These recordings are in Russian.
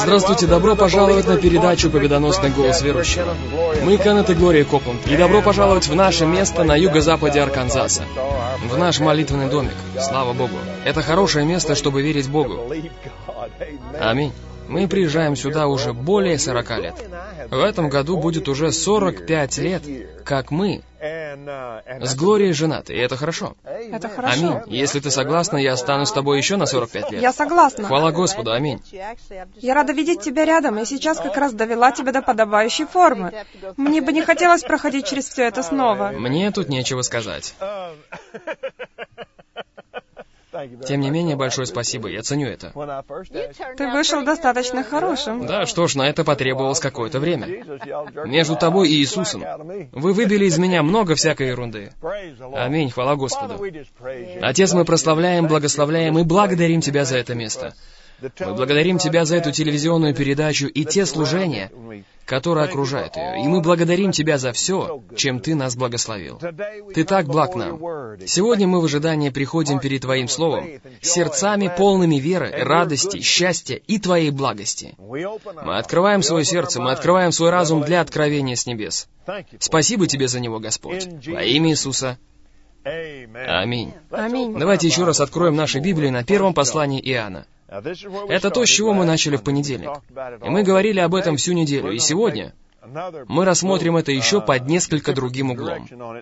Здравствуйте, добро пожаловать на передачу «Победоносный голос верующего». Мы Кеннет и Глория Копланд, и добро пожаловать в наше место на юго-западе Арканзаса, в наш молитвенный домик. Слава Богу. Это хорошее место, чтобы верить Богу. Аминь. Мы приезжаем сюда уже более 40 лет. В этом году будет уже 45 лет, как мы с Глорией женаты, и это хорошо. Это хорошо. Аминь. Если ты согласна, я останусь с тобой еще на 45 лет. Я согласна. Хвала Господу, аминь. Я рада видеть тебя рядом, и сейчас как раз довела тебя до подобающей формы. Мне бы не хотелось проходить через все это снова. Мне тут нечего сказать. Тем не менее, большое спасибо, я ценю это. Ты вышел достаточно хорошим. Да, что ж, на это потребовалось какое-то время. Между тобой и Иисусом. Вы выбили из меня много всякой ерунды. Аминь, хвала Господу. Отец, мы прославляем, благословляем и благодарим Тебя за это место. Мы благодарим Тебя за эту телевизионную передачу и те служения, которые окружают ее. И мы благодарим Тебя за все, чем Ты нас благословил. Ты так благ нам. Сегодня мы в ожидании приходим перед Твоим Словом, сердцами полными веры, радости, счастья и Твоей благости. Мы открываем свое сердце, мы открываем свой разум для откровения с небес. Спасибо Тебе за него, Господь. Во имя Иисуса. Аминь. Аминь. Давайте еще раз откроем наши Библии на первом послании Иоанна. Это то, с чего мы начали в понедельник. И мы говорили об этом всю неделю. И сегодня мы рассмотрим это еще под несколько другим углом.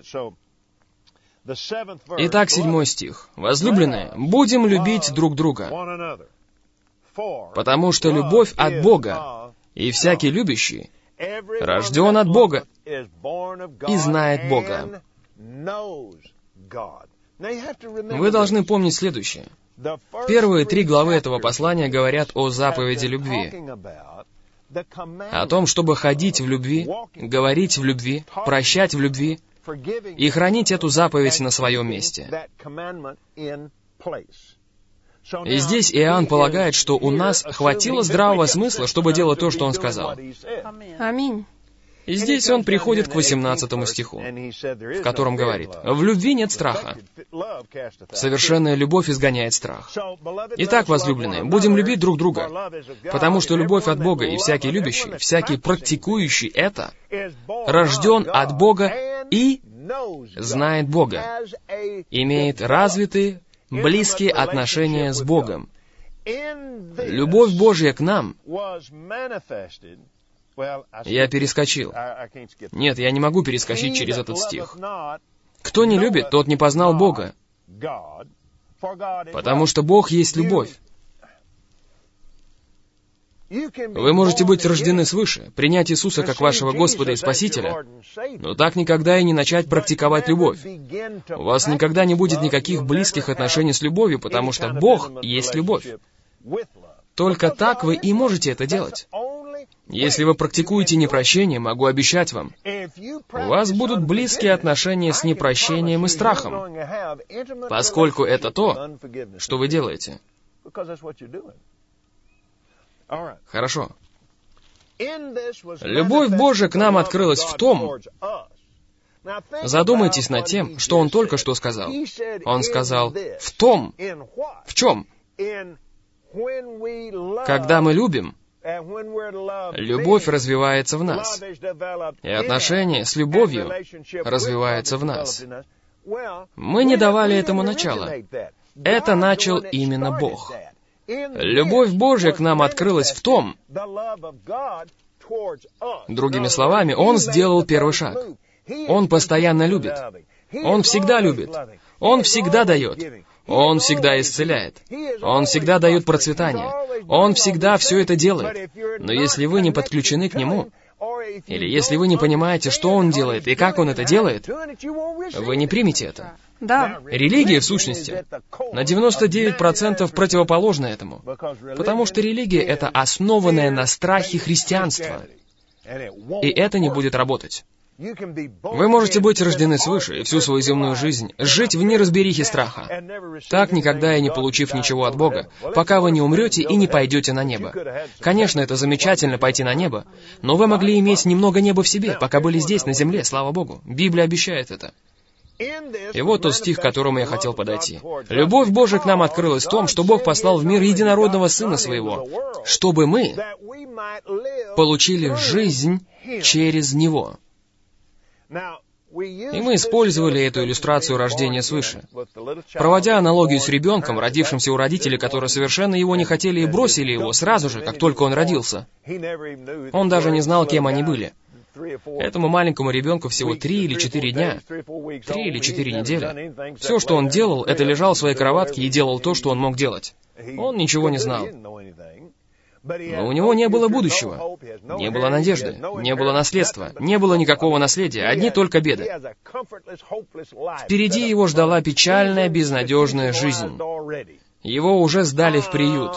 Итак, 7 стих. «Возлюбленные, будем любить друг друга, потому что любовь от Бога, и всякий любящий рожден от Бога и знает Бога». Вы должны помнить следующее. Первые 3 главы этого послания говорят о заповеди любви, о том, чтобы ходить в любви, говорить в любви, прощать в любви и хранить эту заповедь на своем месте. И здесь Иоанн полагает, что у нас хватило здравого смысла, чтобы делать то, что он сказал. Аминь. И здесь он приходит к 18 стиху, в котором говорит: «В любви нет страха. Совершенная любовь изгоняет страх». Итак, возлюбленные, будем любить друг друга, потому что любовь от Бога, и всякий любящий, всякий практикующий это, рожден от Бога и знает Бога, имеет развитые, близкие отношения с Богом. Любовь Божья к нам... Я перескочил. Нет, я не могу перескочить через этот стих. Кто не любит, тот не познал Бога, потому что Бог есть любовь. Вы можете быть рождены свыше, принять Иисуса как вашего Господа и Спасителя, но так никогда и не начать практиковать любовь. У вас никогда не будет никаких близких отношений с любовью, потому что Бог есть любовь. Только так вы и можете это делать. Если вы практикуете непрощение, могу обещать вам, у вас будут близкие отношения с непрощением и страхом, поскольку это то, что вы делаете. Хорошо. Любовь Божия к нам открылась в том... Задумайтесь над тем, что он только что сказал. Он сказал «в том». В чем? Когда мы любим, любовь развивается в нас, и отношения с любовью развиваются в нас. Мы не давали этому начала. Это начал именно Бог. Любовь Божья к нам открылась в том... Другими словами, Он сделал первый шаг. Он постоянно любит. Он всегда любит. Он всегда дает. Он всегда исцеляет. Он всегда дает процветание. Он всегда все это делает. Но если вы не подключены к Нему, или если вы не понимаете, что Он делает и как Он это делает, вы не примете это. Да. Религия, в сущности, на 99% противоположна этому. Потому что религия — это основанное на страхе христианство. И это не будет работать. Вы можете быть рождены свыше и всю свою земную жизнь жить в неразберихе страха, так никогда и не получив ничего от Бога, пока вы не умрете и не пойдете на небо. Конечно, это замечательно пойти на небо, но вы могли иметь немного неба в себе, пока были здесь, на земле, слава Богу. Библия обещает это. И вот тот стих, к которому я хотел подойти. «Любовь Божия к нам открылась в том, что Бог послал в мир единородного Сына Своего, чтобы мы получили жизнь через Него». И мы использовали эту иллюстрацию рождения свыше. Проводя аналогию с ребенком, родившимся у родителей, которые совершенно его не хотели и бросили его сразу же, как только он родился. Он даже не знал, кем они были. Этому маленькому ребенку всего 3 или 4 дня, 3 или 4 недели. Все, что он делал, это лежал в своей кроватке и делал то, что он мог делать. Он ничего не знал. Но у него не было будущего, не было надежды, не было наследства, не было никакого наследия, одни только беды. Впереди его ждала печальная, безнадежная жизнь. Его уже сдали в приют.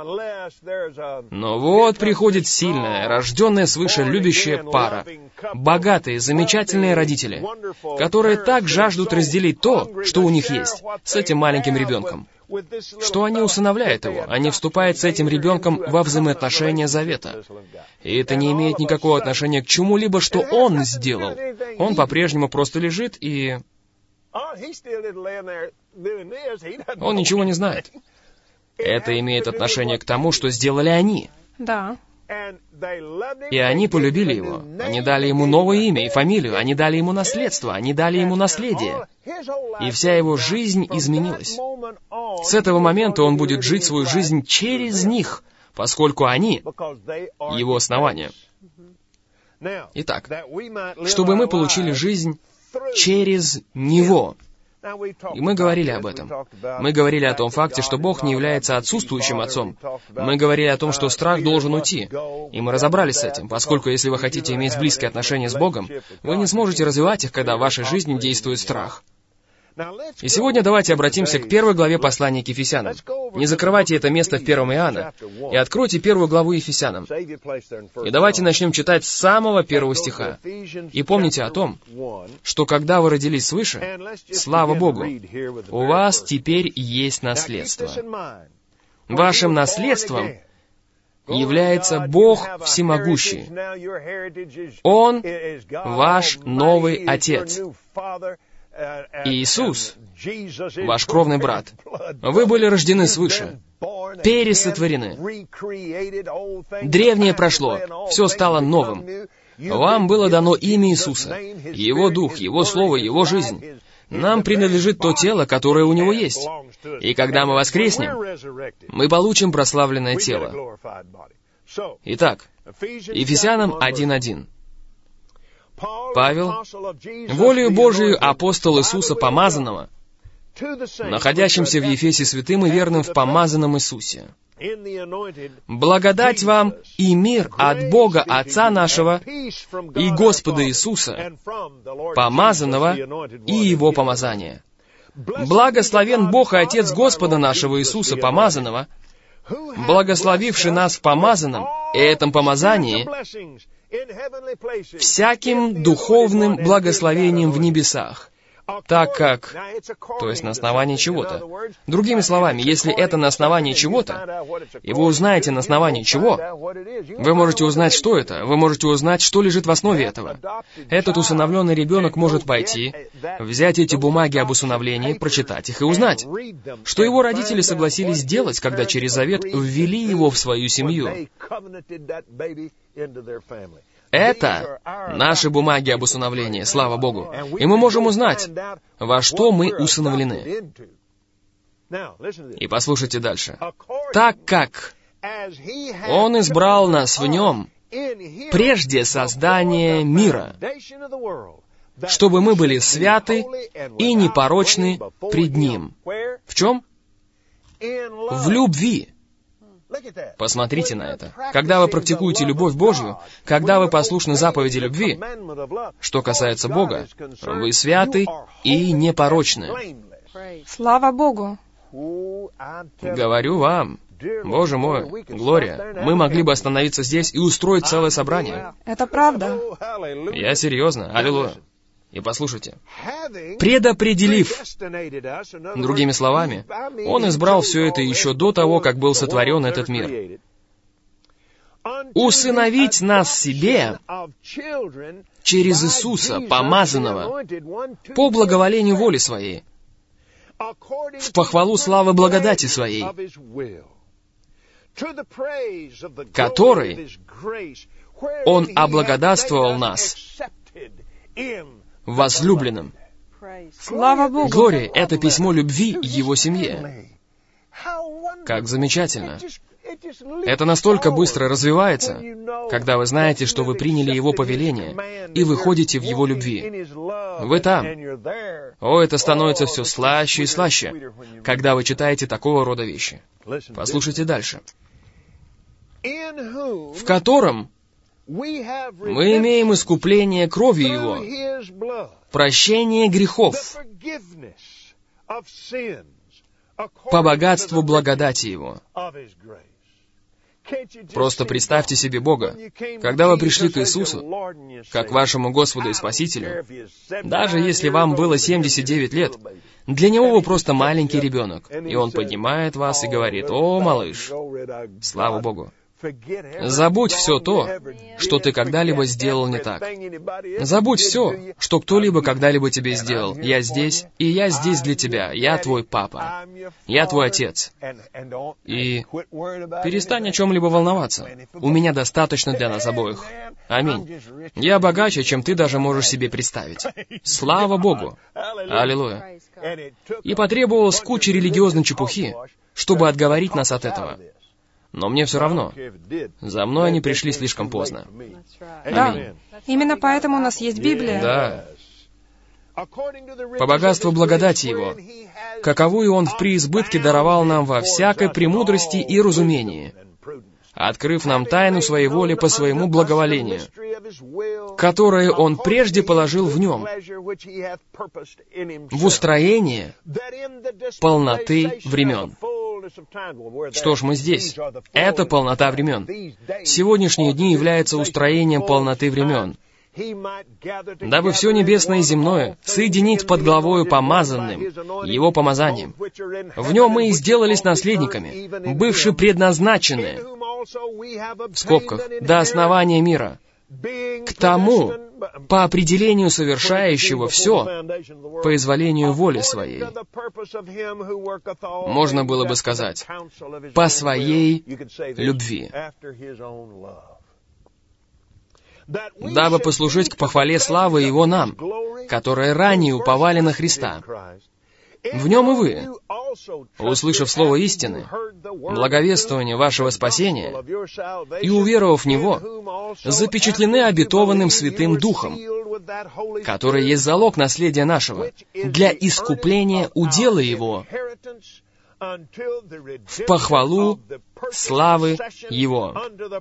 Но вот приходит сильная, рожденная свыше любящая пара, богатые, замечательные родители, которые так жаждут разделить то, что у них есть, с этим маленьким ребенком, что они усыновляют его, они вступают с этим ребенком во взаимоотношения завета. И это не имеет никакого отношения к чему-либо, что он сделал. Он по-прежнему просто лежит и... он ничего не знает. Это имеет отношение к тому, что сделали они. Да. И они полюбили его. Они дали ему новое имя и фамилию. Они дали ему наследство. Они дали ему наследие. И вся его жизнь изменилась. С этого момента он будет жить свою жизнь через них, поскольку они — его основание. Итак, чтобы мы получили жизнь через него. И мы говорили об этом. Мы говорили о том факте, что Бог не является отсутствующим отцом. Мы говорили о том, что страх должен уйти. И мы разобрались с этим, поскольку если вы хотите иметь близкие отношения с Богом, вы не сможете развивать их, когда в вашей жизни действует страх. И сегодня давайте обратимся к 1 главе послания к Ефесянам. Не закрывайте это место в 1 Иоанна и откройте 1 главу Ефесянам. И давайте начнем читать с самого 1 стиха. И помните о том, что когда вы родились свыше, слава Богу, у вас теперь есть наследство. Вашим наследством является Бог Всемогущий. Он ваш новый Отец. Иисус, ваш кровный брат. Вы были рождены свыше, пересотворены. Древнее прошло, все стало новым. Вам было дано имя Иисуса, Его Дух, Его Слово, Его жизнь. Нам принадлежит то тело, которое у Него есть. И когда мы воскреснем, мы получим прославленное тело. Итак, Ефесянам 1:1. Павел, волею Божию апостол Иисуса Помазанного, находящимся в Ефесе святым и верным в Помазанном Иисусе. Благодать вам и мир от Бога Отца нашего и Господа Иисуса, Помазанного и Его помазания. Благословен Бог и Отец Господа нашего Иисуса Помазанного, благословивший нас в помазанном и этом помазании всяким духовным благословением в небесах, так как, то есть на основании чего-то. Другими словами, если это на основании чего-то, и вы узнаете на основании чего, вы можете узнать, что это, вы можете узнать, что лежит в основе этого. Этот усыновленный ребенок может пойти, взять эти бумаги об усыновлении, прочитать их и узнать, что его родители согласились сделать, когда через завет ввели его в свою семью. Это наши бумаги об усыновлении, слава Богу. И мы можем узнать, во что мы усыновлены. И послушайте дальше. Так как Он избрал нас в Нем прежде создания мира, чтобы мы были святы и непорочны пред Ним. В чем? В любви. Посмотрите на это. Когда вы практикуете любовь Божью, когда вы послушны заповеди любви, что касается Бога, вы святы и непорочны. Слава Богу! Говорю вам, Боже мой, Глория, мы могли бы остановиться здесь и устроить целое собрание. Это правда. Я серьезно, аллилуйя. И послушайте, предопределив, другими словами, Он избрал все это еще до того, как был сотворен этот мир. усыновить нас себе через Иисуса, помазанного, по благоволению воли Своей, в похвалу славы благодати Своей, которой Он облагодатствовал нас возлюбленным. Слава Богу! Глория — это письмо любви Его семье. Как замечательно! Это настолько быстро развивается, когда вы знаете, что вы приняли Его повеление и выходите в Его любви. Вы там. О, это становится все слаще и слаще, когда вы читаете такого рода вещи. Послушайте дальше. В котором мы имеем искупление кровью Его, прощение грехов по богатству благодати Его. Просто представьте себе Бога, когда вы пришли к Иисусу, как вашему Господу и Спасителю, даже если вам было 79 лет, для Него вы просто маленький ребенок, и Он поднимает вас и говорит: «О, малыш, слава Богу! Забудь все то, что ты когда-либо сделал не так. Забудь все, что кто-либо когда-либо тебе сделал. Я здесь, и я здесь для тебя. Я твой папа. Я твой отец. И перестань о чем-либо волноваться. У меня достаточно для нас обоих. Аминь. Я богаче, чем ты даже можешь себе представить. Слава Богу! Аллилуйя! И потребовалось куча религиозной чепухи, чтобы отговорить нас от этого. Но мне все равно. За мной они пришли слишком поздно. Да, именно поэтому у нас есть Библия. Да. По богатству благодати Его, каковую Он в преизбытке даровал нам во всякой премудрости и разумении, открыв нам тайну Своей воли по Своему благоволению, которое Он прежде положил в Нем, в устроение полноты времен. Что ж, мы здесь. Это полнота времен. Сегодняшние дни являются устроением полноты времен, дабы все небесное и земное соединить под главою помазанным, Его помазанием. В Нем мы и сделались наследниками, бывшие предназначены, в скобках, до основания мира, к тому, по определению совершающего все, по изволению воли Своей. Можно было бы сказать, по Своей любви, дабы послужить к похвале славы Его нам, которые ранее уповали на Христа. В Нем и вы, услышав слово истины, благовествование вашего спасения, и уверовав в Него, запечатлены обетованным Святым Духом, который есть залог наследия нашего, для искупления удела Его, в похвалу славы Его.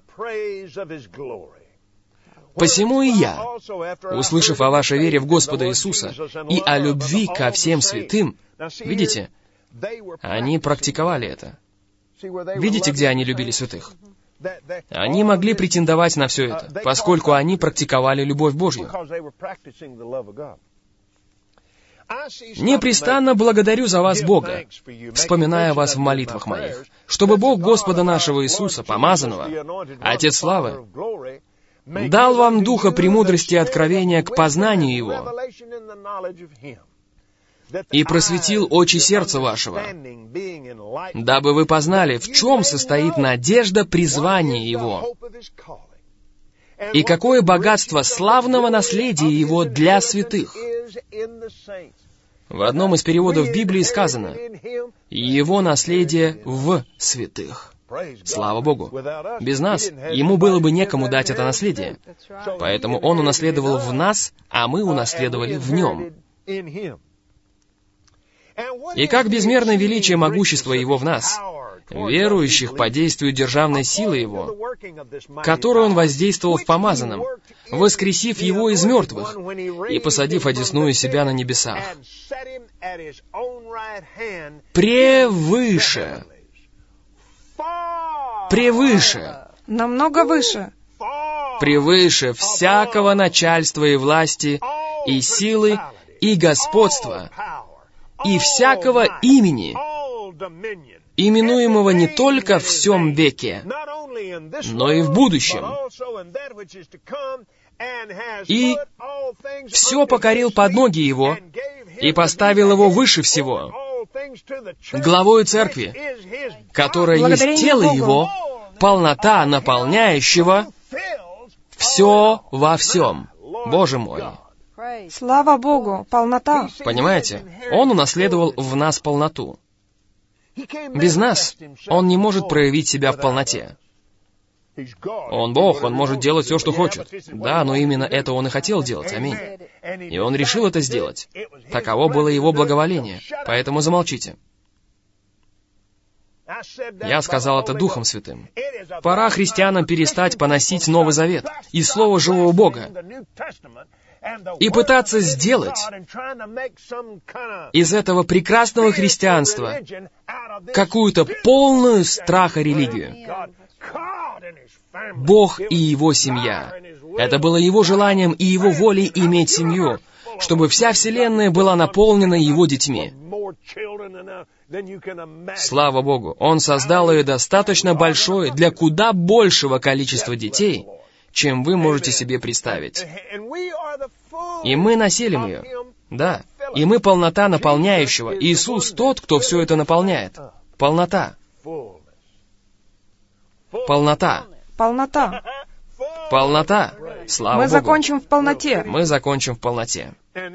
Посему и я, услышав о вашей вере в Господа Иисуса и о любви ко всем святым, видите, они практиковали это. Видите, где они любили святых? Они могли претендовать на все это, поскольку они практиковали любовь Божью. Непрестанно благодарю за вас Бога, вспоминая вас в молитвах моих, чтобы Бог Господа нашего Иисуса, помазанного, Отец славы, дал вам духа премудрости и откровения к познанию Его, и просветил очи сердца вашего, дабы вы познали, в чем состоит надежда призвания Его, и какое богатство славного наследия Его для святых. В одном из переводов Библии сказано «Его наследие в святых». Слава Богу! Без нас Ему было бы некому дать это наследие. Поэтому Он унаследовал в нас, а мы унаследовали в Нем. И как безмерное величие могущества Его в нас, верующих по действию державной силы Его, которую Он воздействовал в помазанном, воскресив Его из мертвых и посадив одесную себя на небесах, превыше, намного выше, превыше всякого начальства и власти, и силы, и господства, и всякого имени, именуемого не только в сем веке, но и в будущем. И все покорил под ноги Его и поставил Его выше всего, главою церкви, которая есть тело Его, полнота наполняющего все во всем. Боже мой! Слава Богу, полнота. Понимаете? Он унаследовал в нас полноту. Без нас Он не может проявить себя в полноте. Он Бог, Он может делать все, что хочет. Да, но именно это Он и хотел делать. Аминь. И Он решил это сделать. Таково было Его благоволение. Поэтому замолчите. Я сказал это Духом Святым. Пора христианам перестать поносить Новый Завет и Слово живого Бога и пытаться сделать из этого прекрасного христианства какую-то полную страха религию. Бог и Его семья. Это было Его желанием и Его волей иметь семью, чтобы вся Вселенная была наполнена Его детьми. Слава Богу, Он создал ее достаточно большой для куда большего количества детей, чем вы можете себе представить. И мы населим ее. Да. И мы полнота наполняющего. Иисус тот, кто все это наполняет. Полнота. Полнота. Полнота. Полнота. Слава Мы Богу. закончим в полноте. Мы закончим в полноте.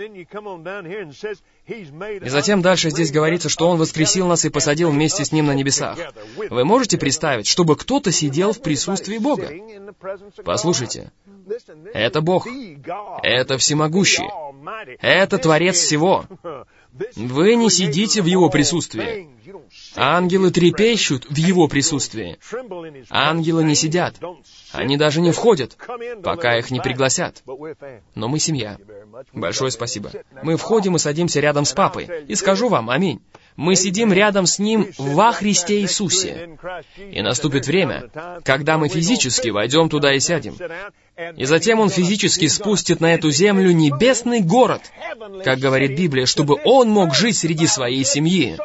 И затем дальше здесь говорится, что Он воскресил нас и посадил вместе с Ним на небесах. Вы можете представить, чтобы кто-то сидел в присутствии Бога? Послушайте, это Бог. Это Всемогущий. Это Творец всего. Вы не сидите в Его присутствии. Ангелы трепещут в Его присутствии. Ангелы не сидят. Они даже не входят, пока их не пригласят. Но мы семья. Большое спасибо. Мы входим и садимся рядом с Папой. И скажу вам, аминь. Мы сидим рядом с Ним во Христе Иисусе. И наступит время, когда мы физически войдем туда и сядем. И затем Он физически спустит на эту землю небесный город, как говорит Библия, чтобы Он мог жить среди своей семьи.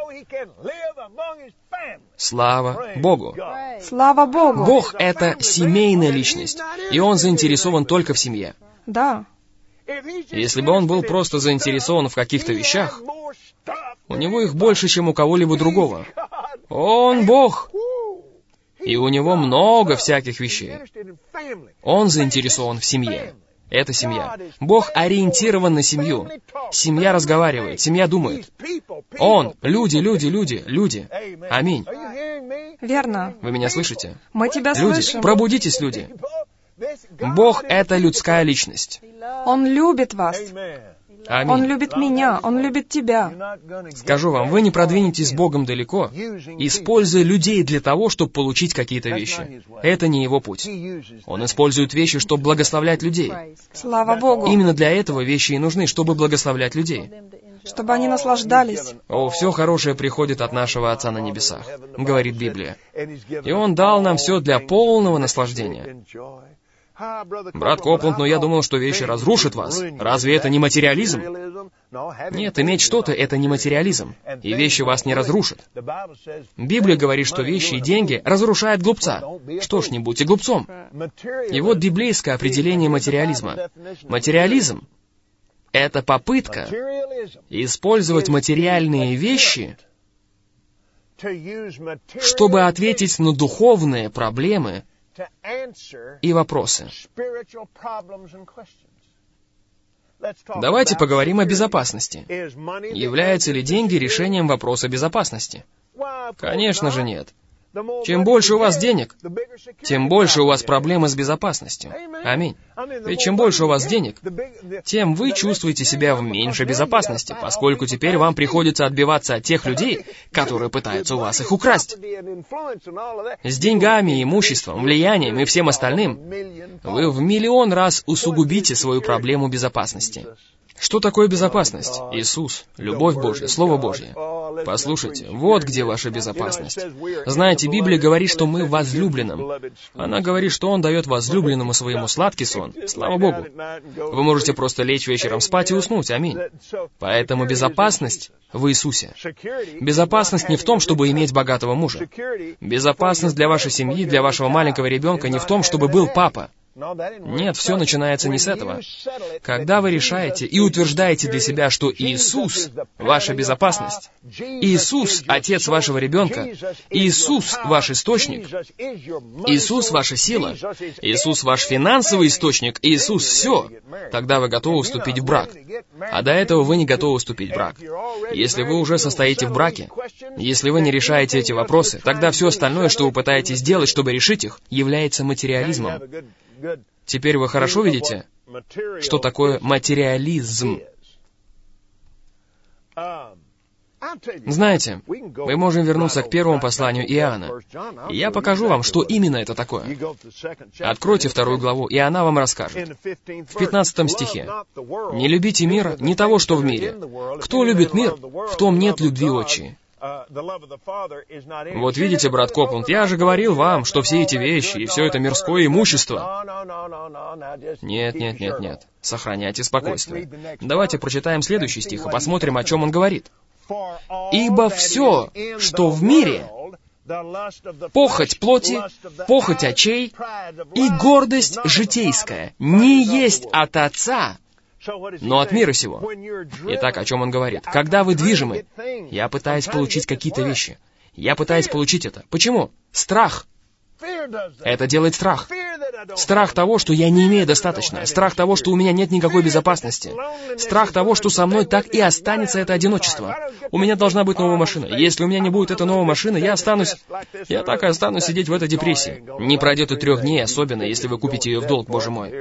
Слава Богу! Слава Богу! Бог — это семейная личность, и Он заинтересован только в семье. Да. Если бы Он был просто заинтересован в каких-то вещах, у Него их больше, чем у кого-либо другого. Он Бог, и у Него много всяких вещей. Он заинтересован в семье. Это семья. Бог ориентирован на семью. Семья разговаривает, семья думает. Он, люди. Аминь. Верно. Вы меня слышите? Мы тебя Люди, слышим. пробудитесь, люди. Бог — это людская личность. Он любит вас. Аминь. Он любит меня. Он любит тебя. Скажу вам, вы не продвинетесь с Богом далеко, используя людей для того, чтобы получить какие-то вещи. Это не Его путь. Он использует вещи, чтобы благословлять людей. Слава Богу. Именно для этого вещи и нужны, чтобы благословлять людей. Чтобы они наслаждались. О, все хорошее приходит от нашего Отца на небесах, говорит Библия. И Он дал нам все для полного наслаждения. Брат Копланд, но я думал, что вещи разрушат вас. Разве это не материализм? Нет, иметь что-то — это не материализм, и вещи вас не разрушат. Библия говорит, что вещи и деньги разрушают глупца. Что ж, не будьте глупцом. И вот библейское определение материализма. Материализм — это попытка использовать материальные вещи, чтобы ответить на духовные проблемы и вопросы. Давайте поговорим о безопасности. Являются ли деньги решением вопроса безопасности? Конечно же нет. Чем больше у вас денег, тем больше у вас проблемы с безопасностью. Аминь. Ведь чем больше у вас денег, тем вы чувствуете себя в меньшей безопасности, поскольку теперь вам приходится отбиваться от тех людей, которые пытаются у вас их украсть. С деньгами, имуществом, влиянием и всем остальным вы в миллион раз усугубите свою проблему безопасности. Что такое безопасность? Иисус, любовь Божья, Слово Божье. Послушайте, вот где ваша безопасность. Знаете, Библия говорит, что мы в возлюбленном. Она говорит, что Он дает возлюбленному своему сладкий сон. Слава Богу. Вы можете просто лечь вечером спать и уснуть. Аминь. Поэтому безопасность в Иисусе. Безопасность не в том, чтобы иметь богатого мужа. Безопасность для вашей семьи, для вашего маленького ребенка не в том, чтобы был папа. Нет, все начинается не с этого. Когда вы решаете и утверждаете для себя, что Иисус — ваша безопасность, Иисус — Отец вашего ребенка, Иисус — ваш источник, Иисус — ваша сила, Иисус — ваш финансовый источник, Иисус — все, тогда вы готовы вступить в брак. А до этого вы не готовы вступить в брак. Если вы уже состоите в браке, если вы не решаете эти вопросы, тогда все остальное, что вы пытаетесь сделать, чтобы решить их, является материализмом. Теперь вы хорошо видите, что такое материализм. Знаете, мы можем вернуться к первому посланию Иоанна, и я покажу вам, что именно это такое. Откройте 2 главу, и она вам расскажет. В 15 стихе. «Не любите мира, не того, что в мире. Кто любит мир, в том нет любви отчи». Вот видите, брат Копланд, я же говорил вам, что все эти вещи и все это мирское имущество. Нет. Сохраняйте спокойствие. Давайте прочитаем следующий стих и посмотрим, о чем он говорит. «Ибо все, что в мире, похоть плоти, похоть очей и гордость житейская, не есть от Отца, но от мира сего». Итак, о чем он говорит? Когда вы движимы, я пытаюсь получить какие-то вещи. Я пытаюсь получить это. Почему? Страх. Это делает страх. Страх того, что я не имею достаточно. Страх того, что у меня нет никакой безопасности. Страх того, что со мной так и останется это одиночество. У меня должна быть новая машина. Если у меня не будет этой новой машины, я так и останусь сидеть в этой депрессии. Не пройдет и 3 дней, особенно если вы купите ее в долг, Боже мой.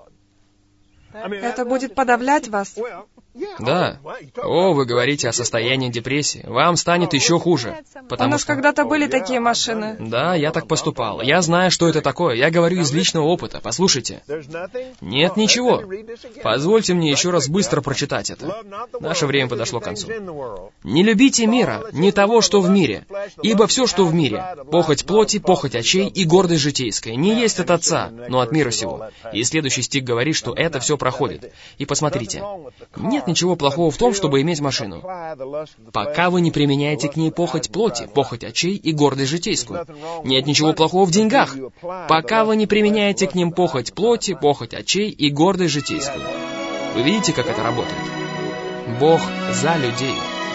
Это будет подавлять вас. Да. О, вы говорите о состоянии депрессии. Вам станет еще хуже. У нас когда-то были такие машины. Да, я так поступал. Я знаю, что это такое. Я говорю из личного опыта. Послушайте. Нет ничего. Позвольте мне еще раз быстро прочитать это. Наше время подошло к концу. «Не любите мира, не того, что в мире. Ибо все, что в мире, похоть плоти, похоть очей и гордость житейская, не есть от Отца, но от мира сего». И следующий стих говорит, что это все проходит. И посмотрите. Нет ничего плохого в том, чтобы иметь машину, пока вы не применяете к ней похоть плоти, похоть очей и гордость житейскую. Нет ничего плохого в деньгах, пока вы не применяете к ним похоть плоти, похоть очей и гордость житейскую. Вы видите, как это работает? Бог за людей.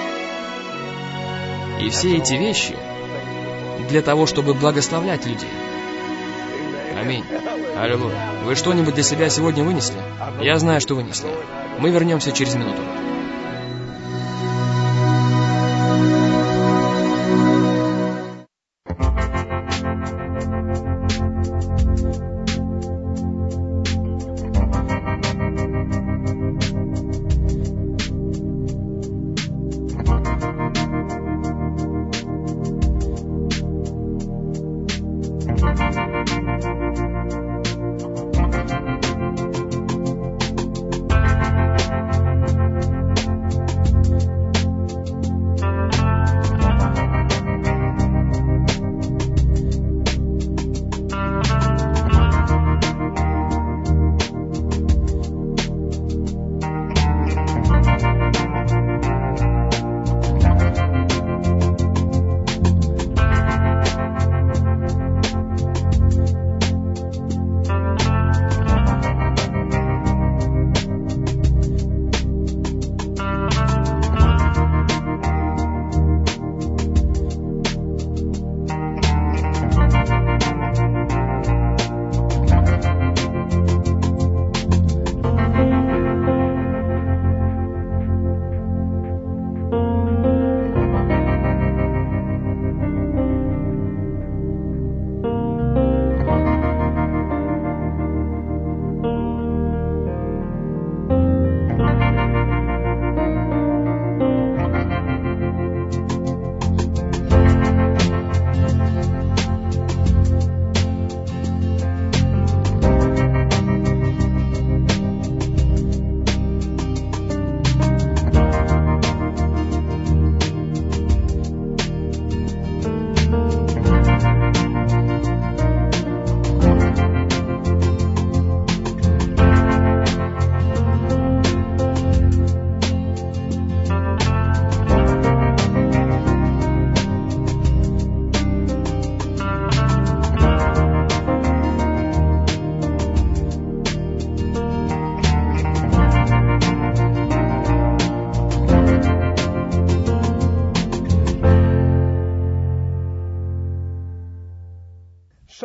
И все эти вещи для того, чтобы благословлять людей. Аминь. Аллилуйя. Вы что-нибудь для себя сегодня вынесли? Я знаю, что вынесли. Мы вернемся через минуту.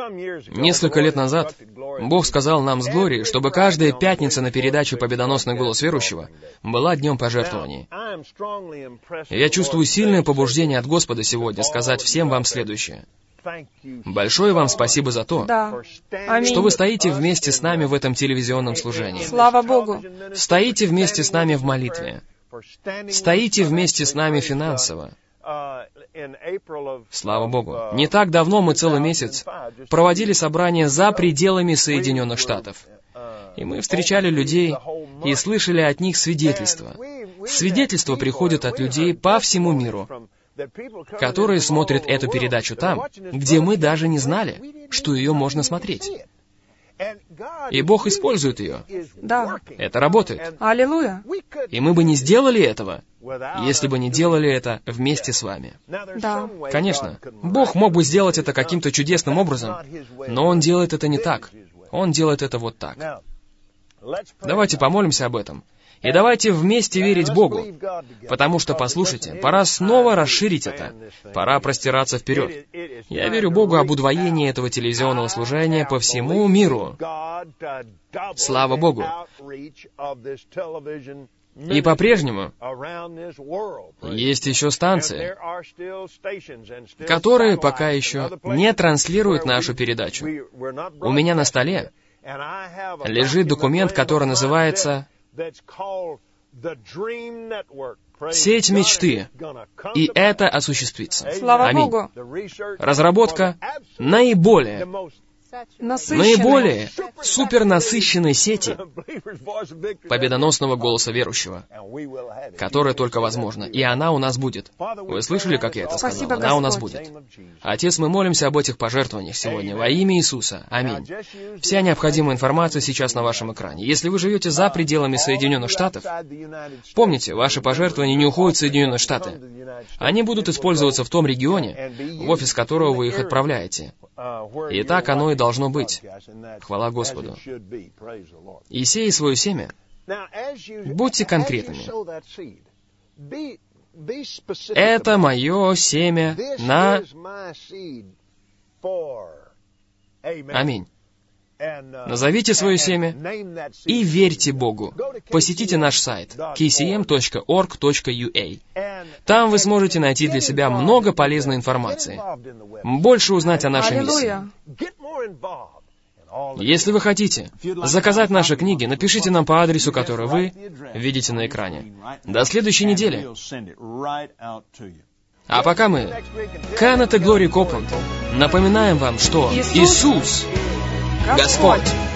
Несколько лет назад Бог сказал нам с Глорией, чтобы каждая пятница на передаче «Победоносный голос верующего» была днем пожертвований. Я чувствую сильное побуждение от Господа сегодня сказать всем вам следующее. Большое вам спасибо за то, что вы стоите вместе с нами в этом телевизионном служении. Слава Богу! Стоите вместе с нами в молитве. Стоите вместе с нами финансово. Слава Богу. Не так давно мы целый месяц проводили собрания за пределами Соединенных Штатов. И мы встречали людей и слышали от них свидетельства. Свидетельства приходят от людей по всему миру, которые смотрят эту передачу там, где мы даже не знали, что ее можно смотреть. И Бог использует ее. Да. Это работает. Аллилуйя. И мы бы не сделали этого, если бы не делали это вместе с вами. Да. Конечно, Бог мог бы сделать это каким-то чудесным образом, но Он делает это не так. Он делает это вот так. Давайте помолимся об этом. И давайте вместе верить Богу, потому что, послушайте, пора снова расширить это. Пора простираться вперед. Я верю Богу об удвоении этого телевизионного служения по всему миру. Слава Богу. И по-прежнему есть еще станции, которые пока еще не транслируют нашу передачу. У меня на столе лежит документ, который называется «Сеть мечты», и это осуществится. Слава Аминь. Богу. Разработка наиболее супернасыщенной сети победоносного голоса верующего, которая только возможна. И она у нас будет. Вы слышали, как я это сказал? Спасибо, она у нас Господь. будет. Отец, мы молимся об этих пожертвованиях сегодня во имя Иисуса. Аминь. Вся необходимая информация сейчас на вашем экране. Если вы живете за пределами Соединенных Штатов, помните, ваши пожертвования не уходят в Соединенные Штаты. Они будут использоваться в том регионе, в офис которого вы их отправляете. И так оно и должно быть. Хвала Господу. И сей свое семя. Будьте конкретными. Это мое семя на... Аминь. Назовите свое семя и верьте Богу. Посетите наш сайт kcm.org.ua. Там вы сможете найти для себя много полезной информации. Больше узнать о нашей миссии. Аллилуйя. Если вы хотите заказать наши книги, напишите нам по адресу, который вы видите на экране. До следующей недели. А пока мы, Кеннет и Глория Копланд, напоминаем вам, что Иисус Господь!